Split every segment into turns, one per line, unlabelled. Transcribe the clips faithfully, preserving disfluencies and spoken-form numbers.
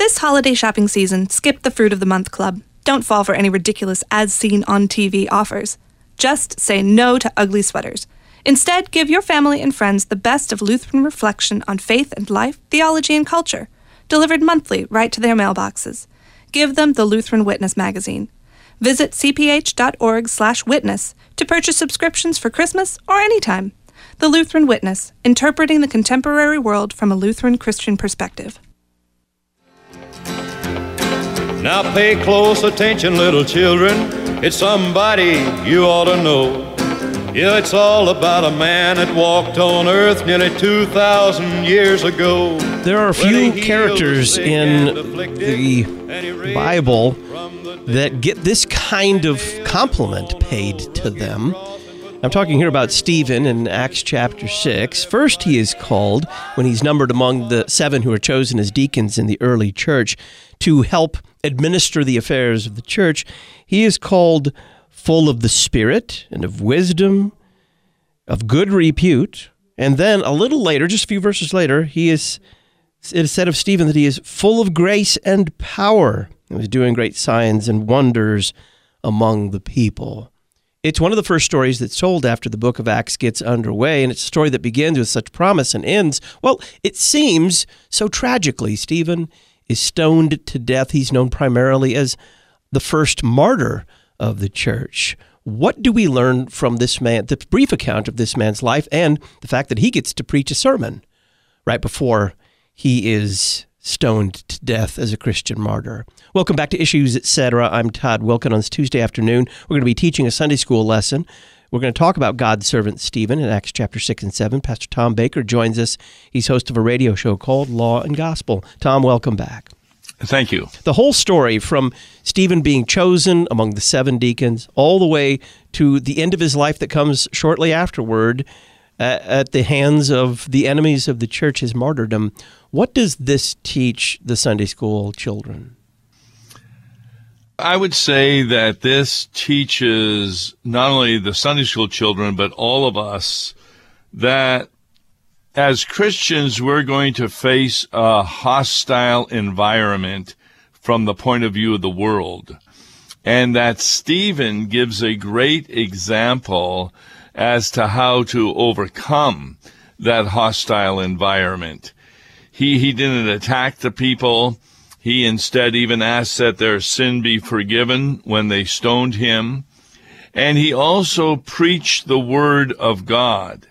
This holiday shopping season, skip the Fruit of the Month Club. Don't fall for any ridiculous as-seen-on-T V offers. Just say no to ugly sweaters. Instead, give your family and friends the best of Lutheran reflection on faith and life, theology and culture, delivered monthly right to their mailboxes. Give them the Lutheran Witness magazine. Visit c p h dot org slash witness to purchase subscriptions for Christmas or anytime. The Lutheran Witness, interpreting the contemporary world from a Lutheran Christian perspective.
Now pay close attention, little children. It's somebody you ought to know. Yeah, it's all about a man that walked on earth nearly two thousand years ago.
There are a few characters in the Bible that get this kind of compliment paid to them. I'm talking here about Stephen in Acts chapter six. First, he is called, when he's numbered among the seven who are chosen as deacons in the early church to help administer the affairs of the church, he is called full of the Spirit and of wisdom, of good repute. And then a little later, just a few verses later, he is, it is said of Stephen that he is full of grace and power. He was doing great signs and wonders among the people. It's one of the first stories that's told after the book of Acts gets underway, and it's a story that begins with such promise and ends, well, it seems so tragically. Stephen is stoned to death. He's known primarily as the first martyr of the church. What do we learn from this man, the brief account of this man's life, and the fact that he gets to preach a sermon right before he is stoned to death as a Christian martyr? Welcome back to Issues, et cetera. I'm Todd Wilken. On this Tuesday afternoon, we're going to be teaching a Sunday school lesson. We're going to talk about God's servant Stephen in Acts chapter six and seven. Pastor Tom Baker joins us. He's host of a radio show called Law and Gospel. Tom, welcome back.
Thank you.
The whole story from Stephen being chosen among the seven deacons all the way to the end of his life that comes shortly afterward uh, at the hands of the enemies of the church, his martyrdom. What does this teach the Sunday school children?
I would say that this teaches not only the Sunday school children, but all of us, that as Christians, we're going to face a hostile environment from the point of view of the world. And that Stephen gives a great example as to how to overcome that hostile environment. He, he didn't attack the people. He instead even asked that their sin be forgiven when they stoned him. And he also preached the word of God.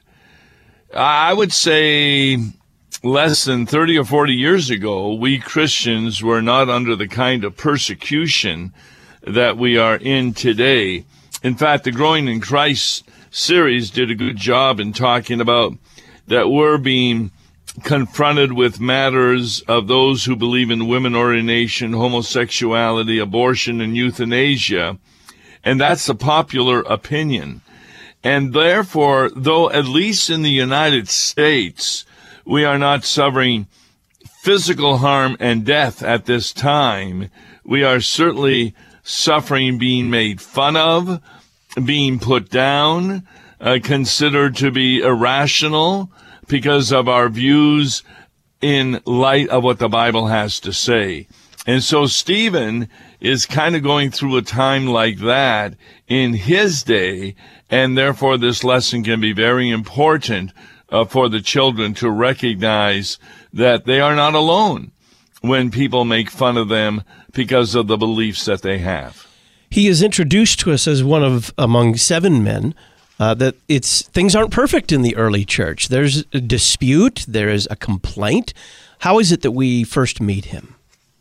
I would say less than thirty or forty years ago, we Christians were not under the kind of persecution that we are in today. In fact, the Growing in Christ series did a good job in talking about that we're being confronted with matters of those who believe in women ordination, homosexuality, abortion, and euthanasia. And that's the popular opinion. And therefore, though at least in the United States, we are not suffering physical harm and death at this time, we are certainly suffering being made fun of, being put down, uh, considered to be irrational because of our views in light of what the Bible has to say. And so Stephen is kind of going through a time like that in his day, and therefore this lesson can be very important uh, for the children to recognize that they are not alone when people make fun of them because of the beliefs that they have.
He is introduced to us as one of among seven men, uh, that it's things aren't perfect in the early church. There's a dispute, there is a complaint. How is it that we first meet him?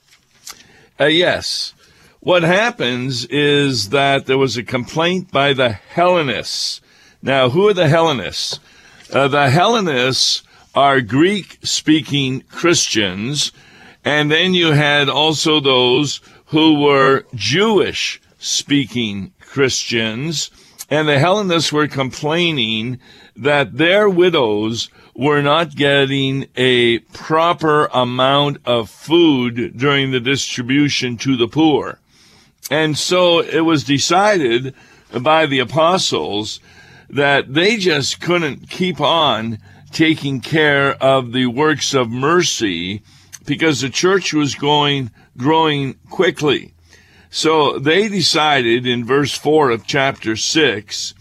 Uh, yes. What happens is that there was a complaint by the Hellenists. Now, who are the Hellenists? Uh, the Hellenists are Greek-speaking Christians, and then you had also those who were Jewish-speaking Christians, and the Hellenists were complaining that their widows were not getting a proper amount of food during the distribution to the poor. And so it was decided by the apostles that they just couldn't keep on taking care of the works of mercy because the church was going, growing quickly. So they decided in verse four of chapter six,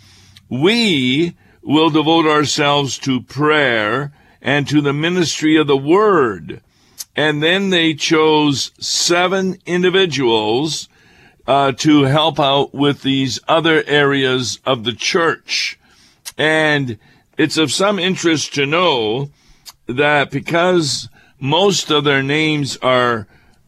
we will devote ourselves to prayer and to the ministry of the word. And then they chose seven individuals uh, to help out with these other areas of the church. And it's of some interest to know that because most of their names are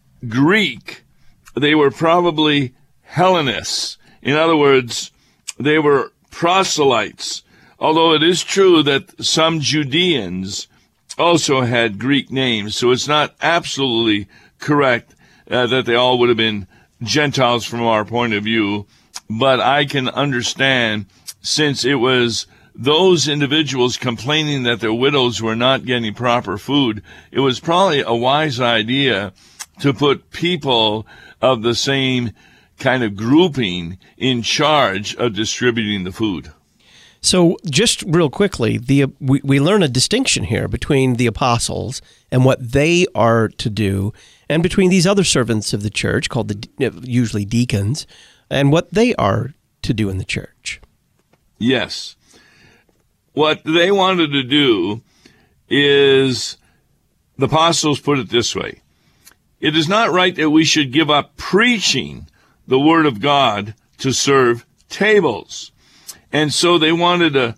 Greek, they were probably Hellenists. In other words, they were proselytes. Although it is true that some Judeans also had Greek names, so it's not absolutely correct uh, that they all would have been Gentiles from our point of view. But I can understand, since it was those individuals complaining that their widows were not getting proper food, it was probably a wise idea to put people of the same kind of grouping in charge of distributing the food.
So just real quickly, the we, we learn a distinction here between the apostles and what they are to do, and between these other servants of the church, called the usually deacons, and what they are to do in the church.
Yes. What they wanted to do is, the apostles put it this way: it is not right that we should give up preaching the word of God to serve tables. And so they wanted to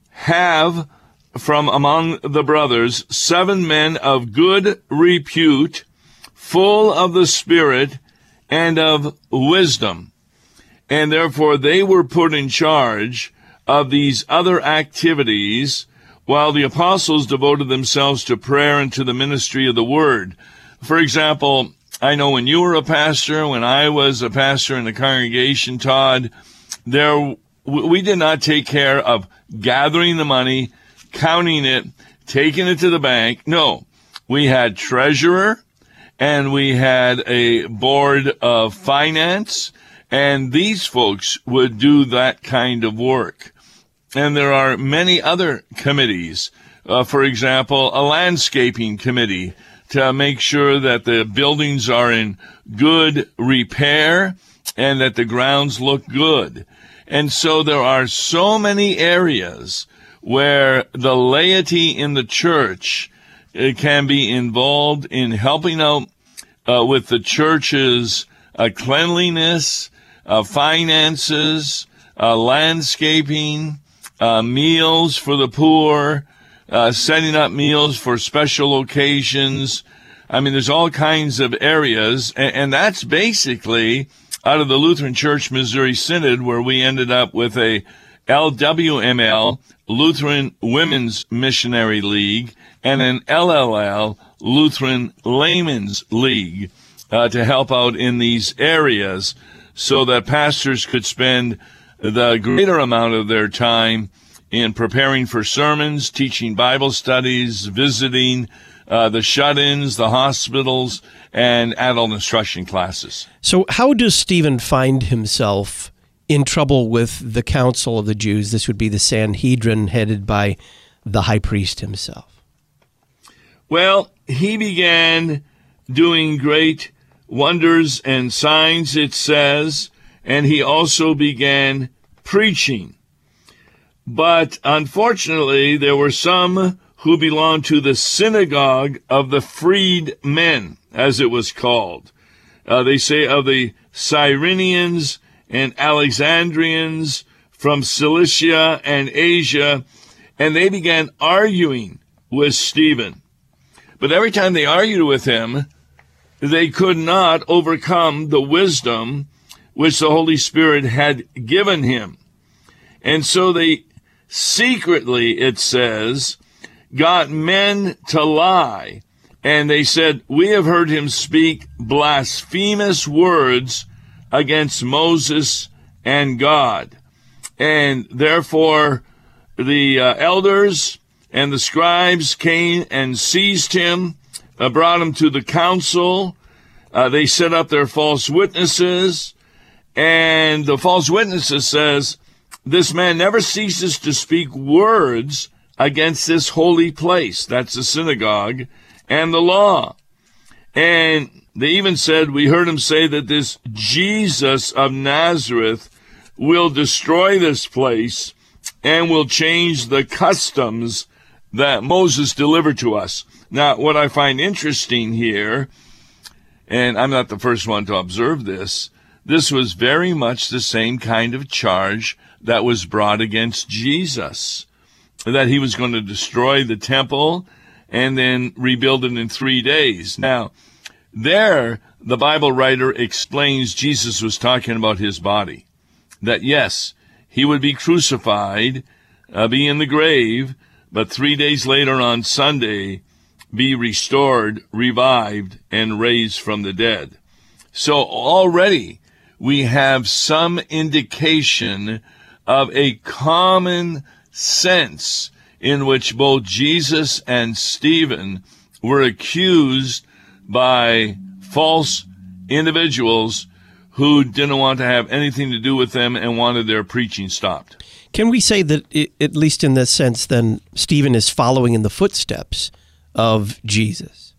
have from among the brothers seven men of good repute, full of the Spirit and of wisdom. And therefore they were put in charge of these other activities, while the apostles devoted themselves to prayer and to the ministry of the word. For example, I know when you were a pastor, when I was a pastor in the congregation, Todd, there we did not take care of gathering the money, counting it, taking it to the bank. No, we had treasurer, and we had a board of finance, and these folks would do that kind of work. And there are many other committees. Uh, for example, a landscaping committee to make sure that the buildings are in good repair and that the grounds look good. And so there are so many areas where the laity in the church uh, can be involved in helping out uh, with the church's uh, cleanliness, uh, finances, uh, landscaping, uh, meals for the poor, uh, setting up meals for special occasions. I mean, there's all kinds of areas, and, and that's basically out of the Lutheran Church Missouri Synod, where we ended up with a L W M L, Lutheran Women's Missionary League, and an L L L, Lutheran Laymen's League, uh, to help out in these areas so that pastors could spend the greater amount of their time in preparing for sermons, teaching Bible studies, visiting uh, the shut-ins, the hospitals, and adult instruction classes.
So how does Stephen find himself in trouble with the council of the Jews? This would be the Sanhedrin, headed by the high priest himself.
Well, he began doing great wonders and signs, it says, and he also began preaching. But unfortunately, there were some who belonged to the synagogue of the freedmen, as it was called. Uh, they say of the Cyrenians and Alexandrians from Cilicia and Asia, and they began arguing with Stephen. But every time they argued with him, they could not overcome the wisdom which the Holy Spirit had given him. And so they secretly, it says, got men to lie. And they said, we have heard him speak blasphemous words against Moses and God. And therefore, the uh, elders and the scribes came and seized him, uh, brought him to the council. Uh, they set up their false witnesses. And the false witnesses says, this man never ceases to speak words against this holy place. That's the synagogue and the law. And they even said, we heard him say that this Jesus of Nazareth will destroy this place and will change the customs that Moses delivered to us. Now, what I find interesting here, and I'm not the first one to observe this, this was very much the same kind of charge that was brought against Jesus, that he was going to destroy the temple and then rebuild it in three days. Now, there, the Bible writer explains Jesus was talking about his body, that yes, he would be crucified, uh, be in the grave, but three days later on Sunday, be restored, revived, and raised from the dead. So already we have some indication of a common sense in which both Jesus and Stephen were accused by false individuals who didn't want to have anything to do with them and wanted their preaching stopped.
Can we say that, it, at least in this sense, then, Stephen is following in the footsteps of Jesus?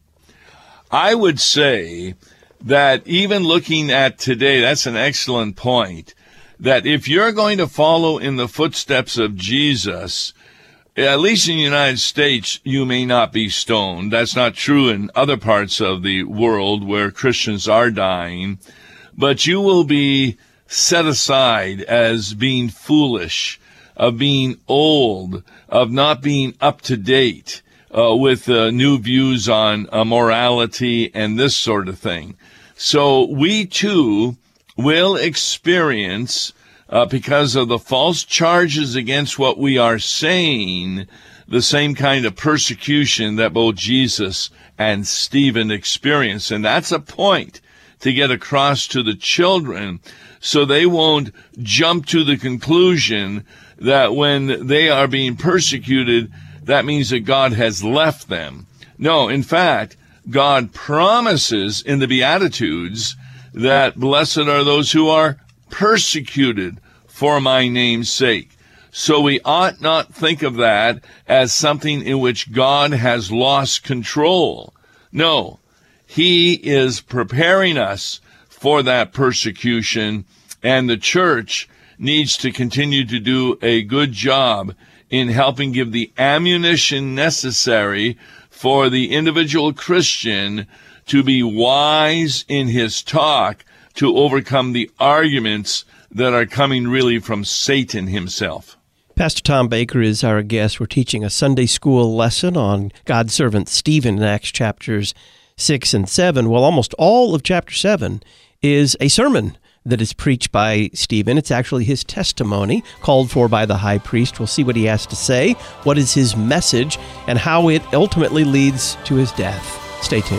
I would say that even looking at today, that's an excellent point, that if you're going to follow in the footsteps of Jesus, at least in the United States, you may not be stoned. That's not true in other parts of the world where Christians are dying, but you will be set aside as being foolish, of being old, of not being up to date uh, with uh, new views on uh, morality and this sort of thing. So we too will experience, uh, because of the false charges against what we are saying, the same kind of persecution that both Jesus and Stephen experienced. And that's a point to get across to the children, so they won't jump to the conclusion that when they are being persecuted, that means that God has left them. No, in fact, God promises in the Beatitudes that blessed are those who are persecuted for my name's sake. So we ought not think of that as something in which God has lost control. No, he is preparing us for that persecution, and the church needs to continue to do a good job in helping give the ammunition necessary for the individual Christian to be wise in his talk, to overcome the arguments that are coming really from Satan himself.
Pastor Tom Baker is our guest. We're teaching a Sunday school lesson on God's servant Stephen in Acts chapters six and seven. Well, almost all of chapter seven is a sermon that is preached by Stephen. It's actually his testimony called for by the high priest. We'll see what he has to say, what is his message, and how it ultimately leads to his death. Stay tuned.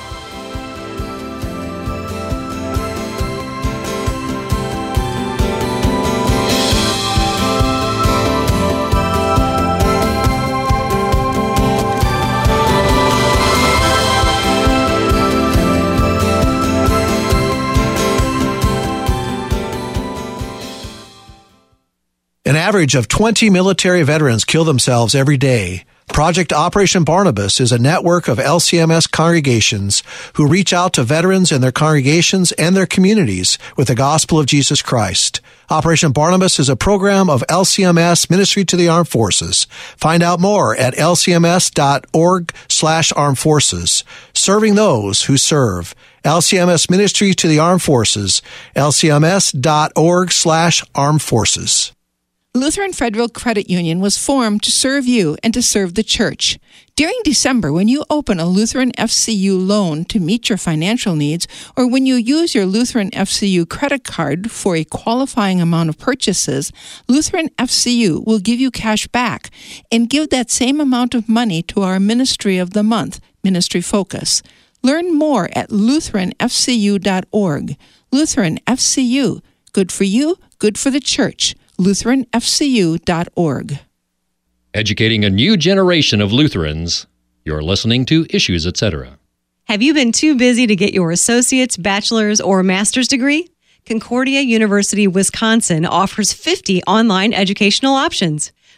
An average of twenty military veterans kill themselves every day. Project Operation Barnabas is a network of L C M S congregations who reach out to veterans and their congregations and their communities with the gospel of Jesus Christ. Operation Barnabas is a program of L C M S Ministry to the Armed Forces. Find out more at L C M S dot org slash armed forces. Serving those who serve. L C M S Ministry to the Armed Forces. L C M S dot org slash armed forces.
Lutheran Federal Credit Union was formed to serve you and to serve the church. During December, when you open a Lutheran F C U loan to meet your financial needs, or when you use your Lutheran F C U credit card for a qualifying amount of purchases, Lutheran F C U will give you cash back and give that same amount of money to our Ministry of the Month, Ministry Focus. Learn more at Lutheran F C U dot org. Lutheran F C U, good for you, good for the church. Lutheran F C U dot org.
Educating a new generation of Lutherans. You're listening to Issues, et cetera.
Have you been too busy to get your associate's, bachelor's, or master's degree? Concordia University, Wisconsin offers fifty online educational options.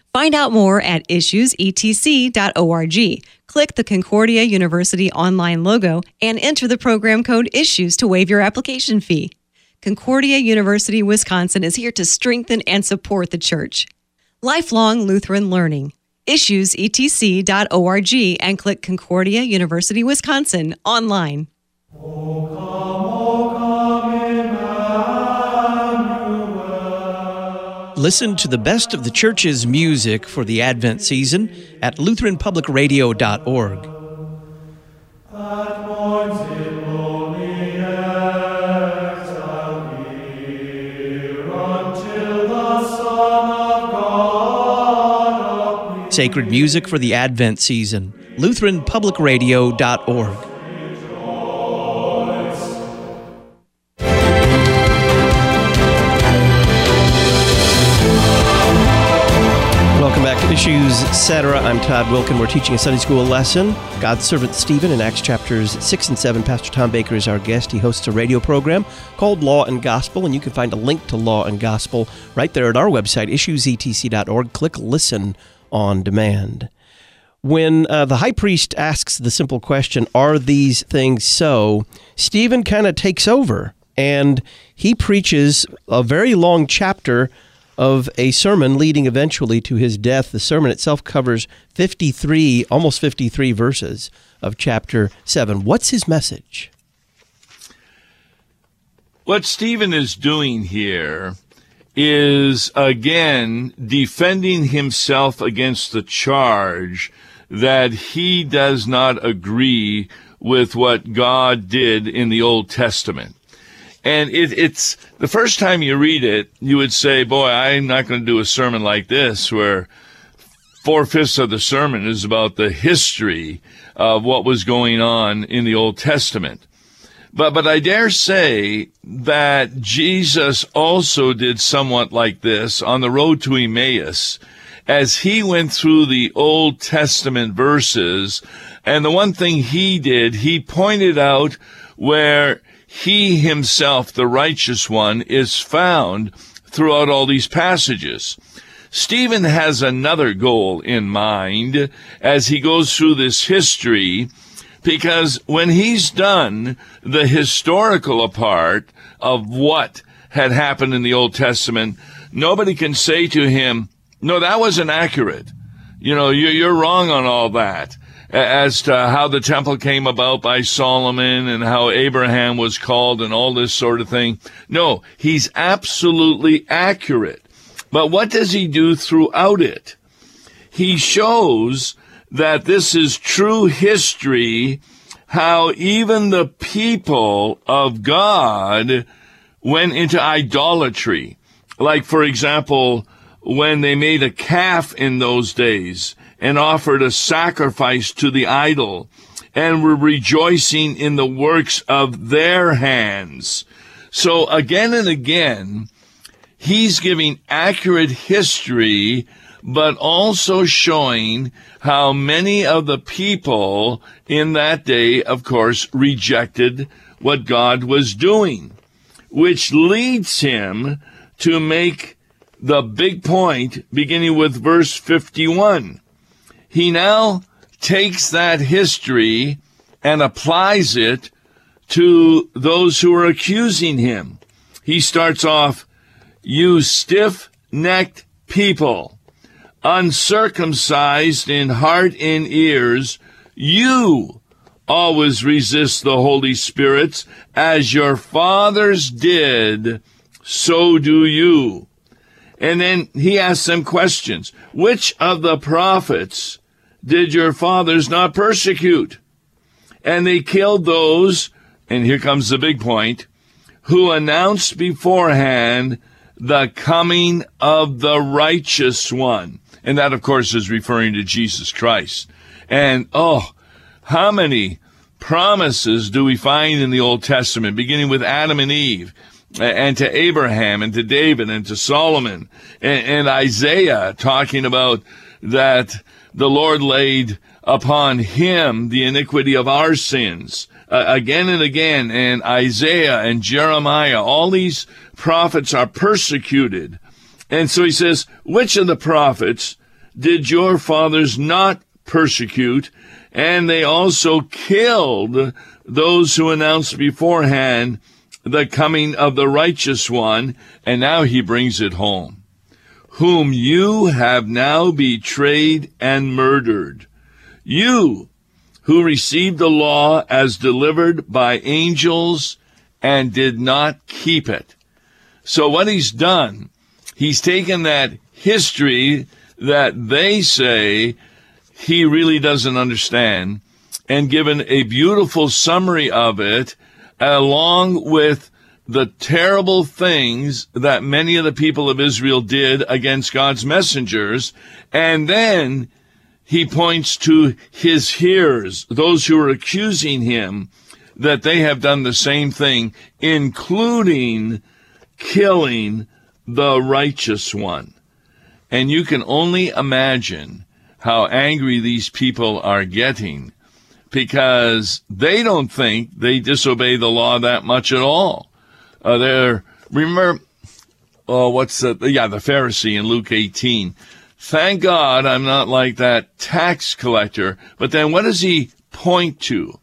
Find out more at issues e t c dot org. Click the Concordia University online logo and enter the program code ISSUES to waive your application fee. Concordia University, Wisconsin is here to strengthen and support the church. Lifelong Lutheran Learning. issues e t c dot org and click Concordia University, Wisconsin online.
Listen to the best of the church's music for the Advent season at lutheran public radio dot org. Sacred music for the Advent season, lutheran public radio dot org. Welcome back to Issues, et cetera. I'm Todd Wilken. We're teaching a Sunday school lesson. God's servant Stephen in Acts chapters six and seven. Pastor Tom Baker is our guest. He hosts a radio program called Law and Gospel, and you can find a link to Law and Gospel right there at our website, issues e t c dot org. Click Listen on Demand. When uh, the high priest asks the simple question, are these things so, Stephen kind of takes over, and he preaches a very long chapter of a sermon leading eventually to his death. The sermon itself covers fifty-three, almost fifty-three verses of chapter seven. What's his message?
What Stephen is doing here is, again, defending himself against the charge that he does not agree with what God did in the Old Testament. And it, it's the first time you read it, you would say, boy, I'm not going to do a sermon like this where four-fifths of the sermon is about the history of what was going on in the Old Testament. But, but I dare say that Jesus also did somewhat like this on the road to Emmaus as he went through the Old Testament verses. And the one thing he did, he pointed out where he himself, the righteous one, is found throughout all these passages. Stephen has another goal in mind as he goes through this history, because when he's done the historical part of what had happened in the Old Testament, nobody can say to him, no, that wasn't accurate. You know, you're wrong on all that, as to how the temple came about by Solomon and how Abraham was called and all this sort of thing. No, he's absolutely accurate. But what does he do throughout it? He shows that this is true history, how even the people of God went into idolatry. Like, for example, when they made a calf in those days and offered a sacrifice to the idol and were rejoicing in the works of their hands. So again and again, he's giving accurate history, but also showing how many of the people in that day, of course, rejected what God was doing, which leads him to make the big point beginning with verse fifty-one. He now takes that history and applies it to those who are accusing him. He starts off, you stiff-necked people, uncircumcised in heart and ears, you always resist the Holy Spirit, as your fathers did, so do you. And then he asks them questions. Which of the prophets did your fathers not persecute? And they killed those, and here comes the big point, who announced beforehand the coming of the righteous one. And that, of course, is referring to Jesus Christ. And, oh, how many promises do we find in the Old Testament, beginning with Adam and Eve, and to Abraham, and to David, and to Solomon, and, and Isaiah, talking about that the Lord laid upon him the iniquity of our sins. Uh, again and again, and Isaiah and Jeremiah, all these prophets are persecuted. And so he says, which of the prophets did your fathers not persecute, and they also killed those who announced beforehand the coming of the righteous one, and now he brings it home, whom you have now betrayed and murdered. You, who received the law as delivered by angels and did not keep it. So what he's done, he's taken that history that they say he really doesn't understand and given a beautiful summary of it, along with the terrible things that many of the people of Israel did against God's messengers. And then he points to his hearers, those who are accusing him, that they have done the same thing, including killing the righteous one. And you can only imagine how angry these people are getting, because they don't think they disobey the law that much at all. Uh, they're, remember, oh, what's the, yeah, the Pharisee in Luke eighteen. Thank God I'm not like that tax collector. But then what does he point to?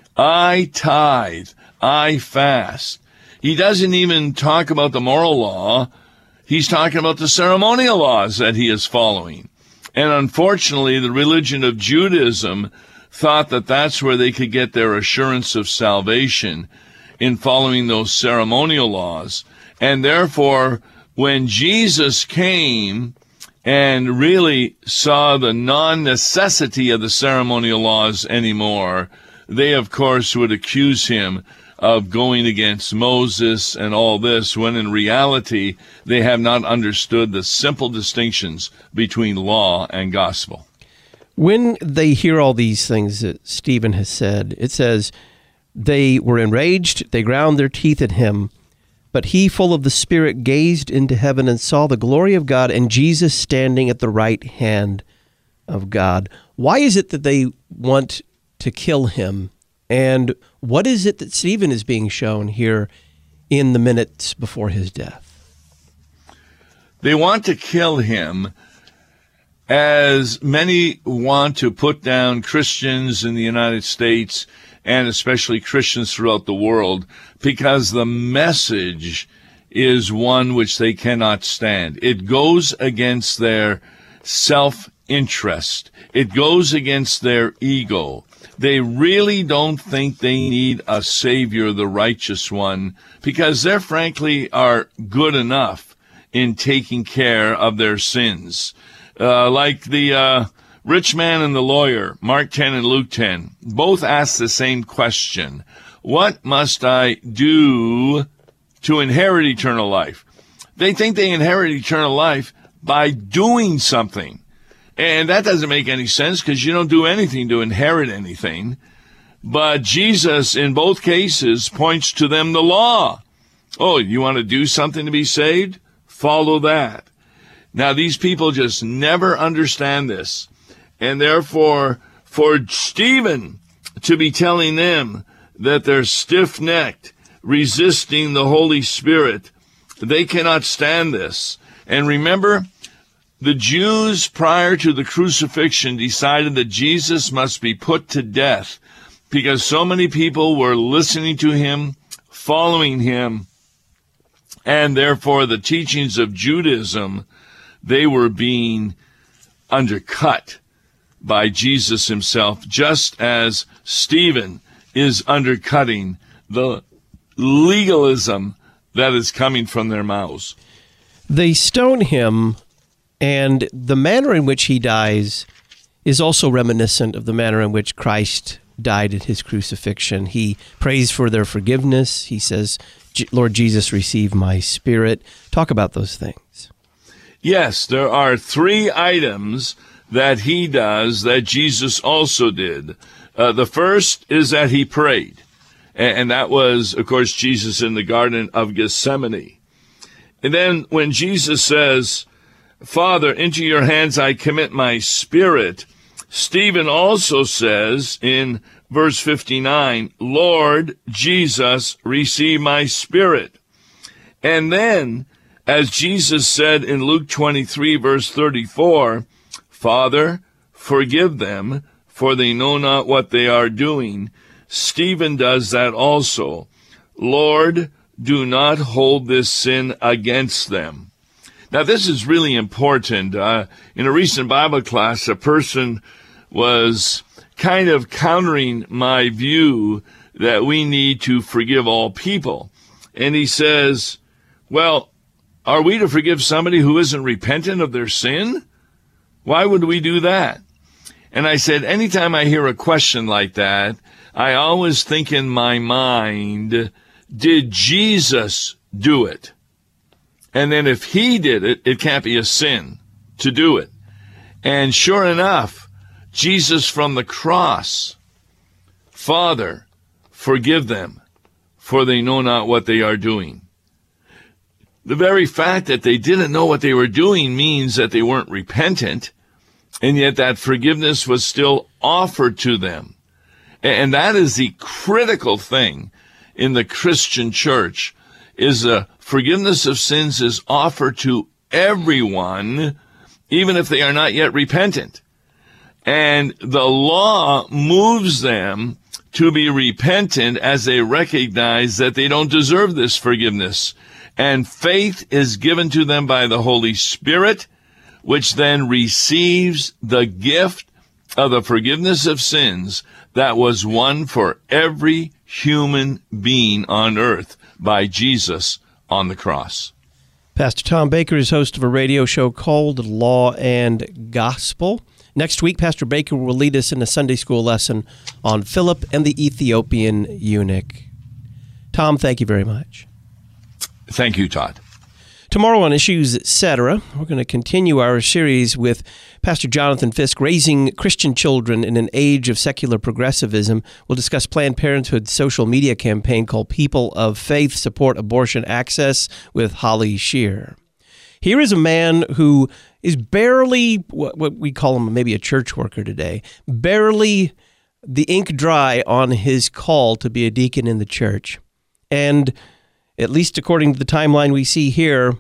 I tithe, I fast. He doesn't even talk about the moral law. He's talking about the ceremonial laws that he is following. And unfortunately, the religion of Judaism thought that that's where they could get their assurance of salvation, in following those ceremonial laws. And therefore, when Jesus came and really saw the non-necessity of the ceremonial laws anymore, they, of course, would accuse him of going against Moses and all this, when in reality, they have not understood the simple distinctions between law and gospel.
When they hear all these things that Stephen has said, it says, they were enraged, they ground their teeth at him, but he, full of the Spirit, gazed into heaven and saw the glory of God and Jesus standing at the right hand of God. Why is it that they want to kill him? And what is it that Stephen is being shown here in the minutes before his death?
They want to kill him, as many want to put down Christians in the United States, and especially Christians throughout the world, because the message is one which they cannot stand. It goes against their self-interest. It goes against their ego. They really don't think they need a Savior, the righteous one, because they frankly are good enough in taking care of their sins. Uh, like the uh, rich man and the lawyer, Mark ten and Luke ten, both ask the same question. What must I do to inherit eternal life? They think they inherit eternal life by doing something. And that doesn't make any sense, because you don't do anything to inherit anything. But Jesus, in both cases, points to them the law. Oh, you want to do something to be saved? Follow that. Now, these people just never understand this. And therefore, for Stephen to be telling them that they're stiff-necked, resisting the Holy Spirit, they cannot stand this. And remember, the Jews prior to the crucifixion decided that Jesus must be put to death because so many people were listening to him, following him, and therefore the teachings of Judaism, they were being undercut by Jesus himself, just as Stephen is undercutting the legalism that is coming from their mouths.
They stone him, and the manner in which he dies is also reminiscent of the manner in which Christ died at his crucifixion. He prays for their forgiveness. He says, Lord Jesus, receive my spirit. Talk about those things.
Yes, there are three items that he does that Jesus also did. Uh, the first is that he prayed. And that was, of course, Jesus in the Garden of Gethsemane. And then when Jesus says, Father, into your hands I commit my spirit, Stephen also says in verse fifty-nine, Lord Jesus, receive my spirit. And then, as Jesus said in Luke twenty-three, verse thirty-four, Father, forgive them, for they know not what they are doing. Stephen does that also. Lord, do not hold this sin against them. Now, this is really important. Uh, in a recent Bible class, a person was kind of countering my view that we need to forgive all people. And he says, well, are we to forgive somebody who isn't repentant of their sin? Why would we do that? And I said, anytime I hear a question like that, I always think in my mind, did Jesus do it? And then if he did it, it can't be a sin to do it. And sure enough, Jesus from the cross, Father, forgive them, for they know not what they are doing. The very fact that they didn't know what they were doing means that they weren't repentant, and yet that forgiveness was still offered to them. And that is the critical thing in the Christian church, is the forgiveness of sins is offered to everyone, even if they are not yet repentant. And the law moves them to be repentant as they recognize that they don't deserve this forgiveness. And faith is given to them by the Holy Spirit, which then receives the gift of the forgiveness of sins that was won for every human being on earth by Jesus on the cross.
Pastor Tom Baker is host of a radio show called Law and Gospel. Next week, Pastor Baker will lead us in a Sunday school lesson on Philip and the Ethiopian eunuch. Tom, thank you very much.
Thank you, Todd.
Tomorrow on Issues, et cetera, we're going to continue our series with Pastor Jonathan Fisk, Raising Christian Children in an Age of Secular Progressivism. We'll discuss Planned Parenthood's social media campaign called People of Faith Support Abortion Access with Holly Shear. Here is a man who is barely, what we call him maybe a church worker today, barely the ink dry on his call to be a deacon in the church. And at least according to the timeline we see here,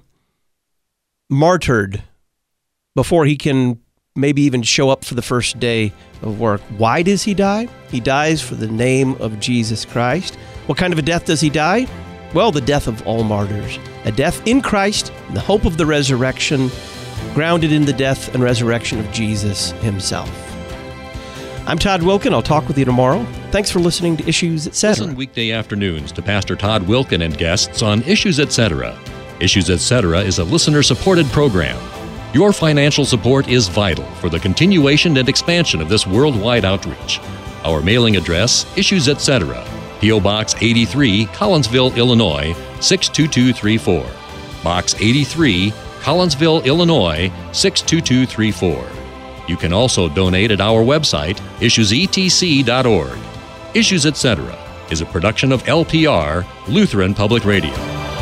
martyred before he can maybe even show up for the first day of work. Why does he die? He dies for the name of Jesus Christ. What kind of a death does he die? Well, the death of all martyrs. A death in Christ, in the hope of the resurrection, grounded in the death and resurrection of Jesus himself. I'm Todd Wilken. I'll talk with you tomorrow. Thanks for listening to Issues, et cetera.
Listen weekday afternoons to Pastor Todd Wilken and guests on Issues, et cetera. Issues, et cetera is a listener-supported program. Your financial support is vital for the continuation and expansion of this worldwide outreach. Our mailing address, Issues, et cetera. P O. Box eighty-three, Collinsville, Illinois, six two two three four. Box eighty-three, Collinsville, Illinois, six two two three four. You can also donate at our website, issues e t c dot org. Issues, et cetera is a production of L P R, Lutheran Public Radio.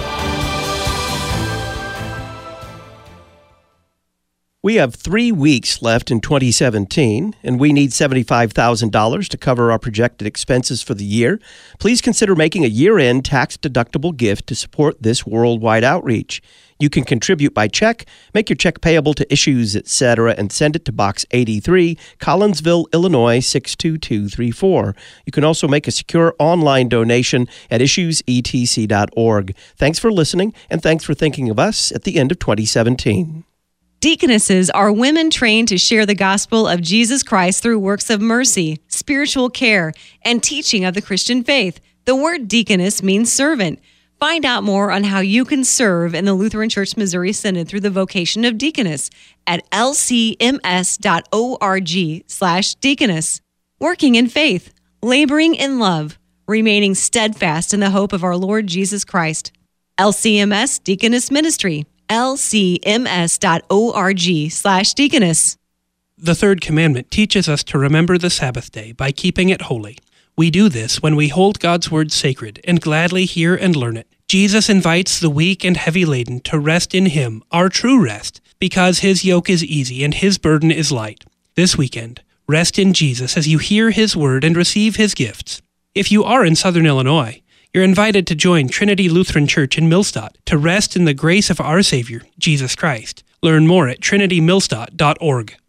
We have three weeks left in twenty seventeen, and we need seventy-five thousand dollars to cover our projected expenses for the year. Please consider making a year-end tax-deductible gift to support this worldwide outreach. You can contribute by check, make your check payable to Issues, et cetera, and send it to Box eighty-three, Collinsville, Illinois, six two two three four. You can also make a secure online donation at issues e t c dot org. Thanks for listening, and thanks for thinking of us at the end of twenty seventeen.
Deaconesses are women trained to share the gospel of Jesus Christ through works of mercy, spiritual care, and teaching of the Christian faith. The word deaconess means servant. Find out more on how you can serve in the Lutheran Church Missouri Synod through the vocation of deaconess at l c m s dot org slash deaconess. Working in faith, laboring in love, remaining steadfast in the hope of our Lord Jesus Christ. L C M S Deaconess Ministry, l c m s dot org slash deaconess.
The third commandment teaches us to remember the Sabbath day by keeping it holy. We do this when we hold God's word sacred and gladly hear and learn it. Jesus invites the weak and heavy laden to rest in Him, our true rest, because His yoke is easy and His burden is light. This weekend, rest in Jesus as you hear His word and receive His gifts. If you are in Southern Illinois, you're invited to join Trinity Lutheran Church in Millstadt to rest in the grace of our Savior, Jesus Christ. Learn more at trinity millstadt dot org.